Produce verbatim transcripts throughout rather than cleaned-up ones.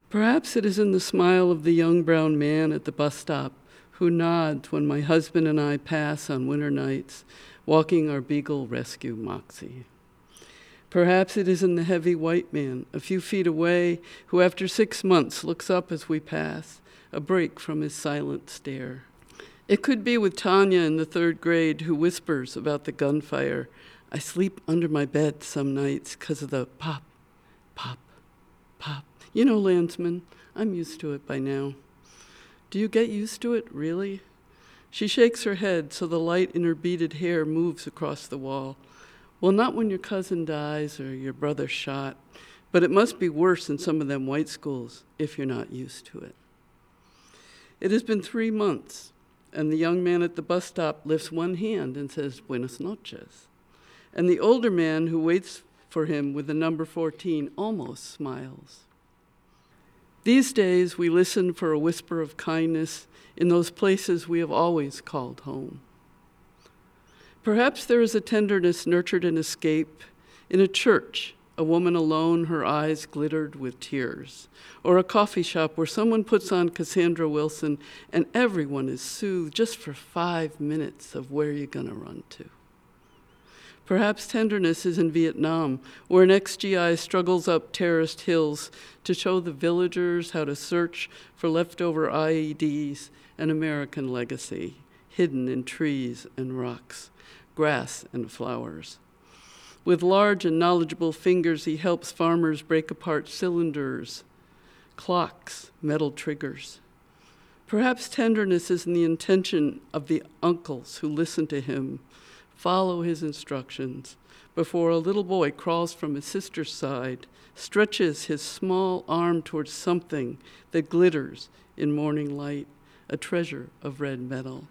Perhaps it is in the smile of the young brown man at the bus stop who nods when my husband and I pass on winter nights, walking our Beagle Rescue Moxie. Perhaps it is in the heavy white man a few feet away who after six months looks up as we pass, a break from his silent stare. It could be with Tanya in the third grade who whispers about the gunfire. I sleep under my bed some nights because of the pop, pop, pop. You know, Landsman, I'm used to it by now. Do you get used to it, really? She shakes her head so the light in her beaded hair moves across the wall. Well, not when your cousin dies or your brother's shot, but it must be worse in some of them white schools if you're not used to it. It has been three months, and the young man at the bus stop lifts one hand and says, Buenas noches. And the older man who waits for him with the number fourteen almost smiles. These days, we listen for a whisper of kindness in those places we have always called home. Perhaps there is a tenderness nurtured in escape in a church, a woman alone, her eyes glittered with tears, or a coffee shop where someone puts on Cassandra Wilson and everyone is soothed just for five minutes of where you're gonna run to. Perhaps tenderness is in Vietnam, where an ex G I struggles up terraced hills to show the villagers how to search for leftover I E Ds and American legacy, hidden in trees and rocks, grass and flowers. With large and knowledgeable fingers, he helps farmers break apart cylinders, clocks, metal triggers. Perhaps tenderness is in the intention of the uncles who listen to him, follow his instructions, before a little boy crawls from his sister's side, stretches his small arm towards something that glitters in morning light, a treasure of red metal.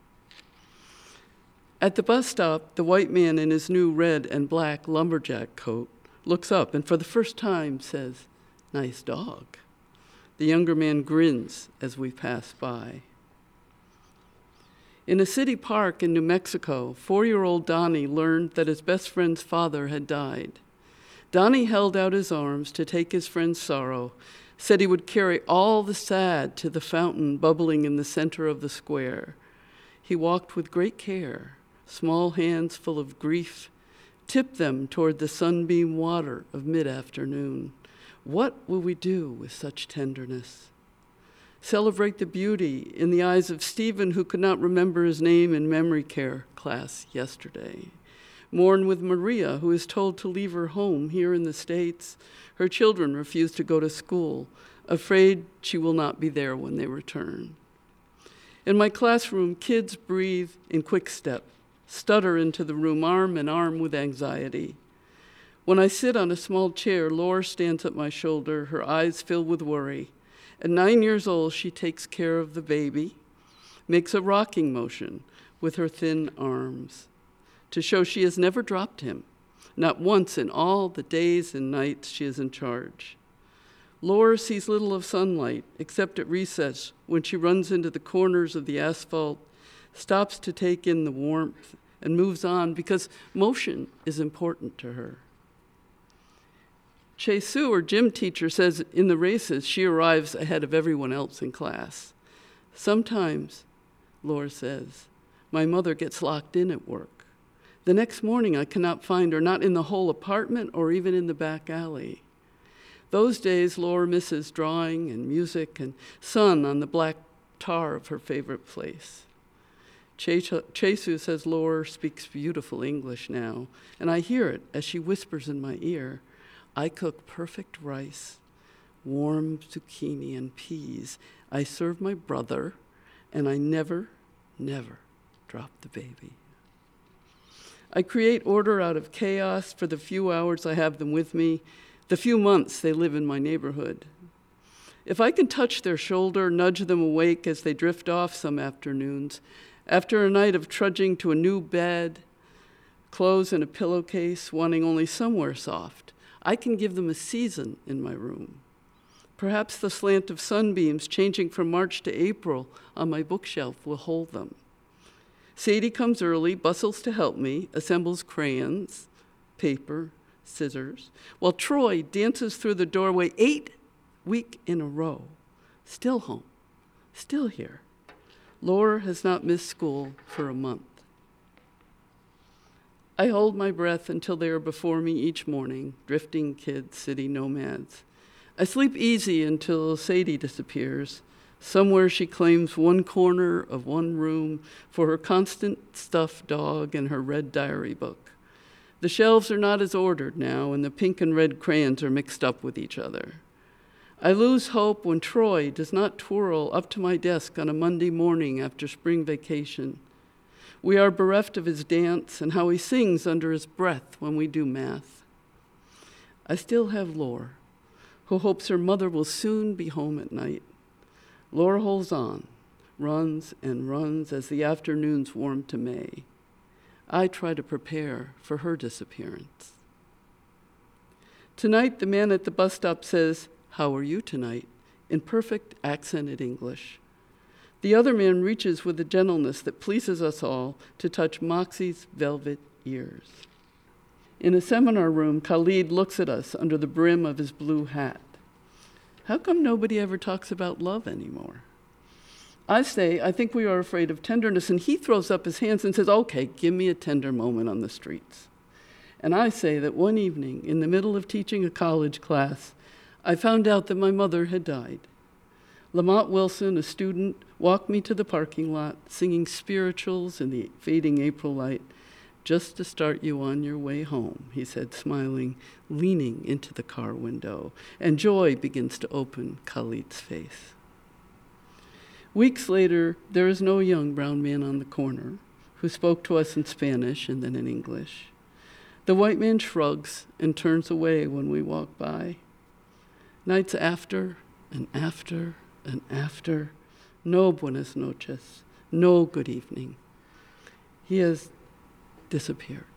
At the bus stop, the white man in his new red and black lumberjack coat looks up and for the first time says, "Nice dog." The younger man grins as we pass by. In a city park in New Mexico, four-year-old Donnie learned that his best friend's father had died. Donnie held out his arms to take his friend's sorrow, said he would carry all the sad to the fountain bubbling in the center of the square. He walked with great care, small hands full of grief, tipped them toward the sunbeam water of mid-afternoon. What will we do with such tenderness? Celebrate the beauty in the eyes of Stephen, who could not remember his name in memory care class yesterday. Mourn with Maria, who is told to leave her home here in the States. Her children refuse to go to school, afraid she will not be there when they return. In my classroom, kids breathe in quick step, stutter into the room arm in arm with anxiety. When I sit on a small chair, Laura stands at my shoulder, her eyes filled with worry. At nine years old, she takes care of the baby, makes a rocking motion with her thin arms to show she has never dropped him, not once in all the days and nights she is in charge. Laura sees little of sunlight, except at recess when she runs into the corners of the asphalt, stops to take in the warmth, and moves on because motion is important to her. Chesu, her gym teacher, says in the races she arrives ahead of everyone else in class. Sometimes, Laura says, my mother gets locked in at work. The next morning I cannot find her, not in the whole apartment or even in the back alley. Those days, Laura misses drawing and music and sun on the black tar of her favorite place. Chesu says Laura speaks beautiful English now, and I hear it as she whispers in my ear, I cook perfect rice, warm zucchini and peas. I serve my brother, and I never, never drop the baby. I create order out of chaos for the few hours I have them with me, the few months they live in my neighborhood. If I can touch their shoulder, nudge them awake as they drift off some afternoons, after a night of trudging to a new bed, clothes in a pillowcase, wanting only somewhere soft, I can give them a season in my room. Perhaps the slant of sunbeams changing from March to April on my bookshelf will hold them. Sadie comes early, bustles to help me, assembles crayons, paper, scissors, while Troy dances through the doorway eight week in a row. Still home, still here. Laura has not missed school for a month. I hold my breath until they are before me each morning, drifting kids, city nomads. I sleep easy until Sadie disappears. Somewhere she claims one corner of one room for her constant stuffed dog and her red diary book. The shelves are not as ordered now, and the pink and red crayons are mixed up with each other. I lose hope when Troy does not twirl up to my desk on a Monday morning after spring vacation. We are bereft of his dance and how he sings under his breath when we do math. I still have Laura, who hopes her mother will soon be home at night. Laura holds on, runs and runs as the afternoons warm to May. I try to prepare for her disappearance. Tonight, the man at the bus stop says, "How are you tonight?" in perfect accented English. The other man reaches with a gentleness that pleases us all to touch Moxie's velvet ears. In a seminar room, Khalid looks at us under the brim of his blue hat. How come nobody ever talks about love anymore? I say, I think we are afraid of tenderness, and he throws up his hands and says, okay, give me a tender moment on the streets. And I say that one evening, in the middle of teaching a college class, I found out that my mother had died. Lamont Wilson, a student, walked me to the parking lot, singing spirituals in the fading April light, just to start you on your way home, he said, smiling, leaning into the car window, and joy begins to open Khalid's face. Weeks later, there is no young brown man on the corner who spoke to us in Spanish and then in English. The white man shrugs and turns away when we walk by. Nights after and after and after, no buenas noches, no good evening. He has disappeared.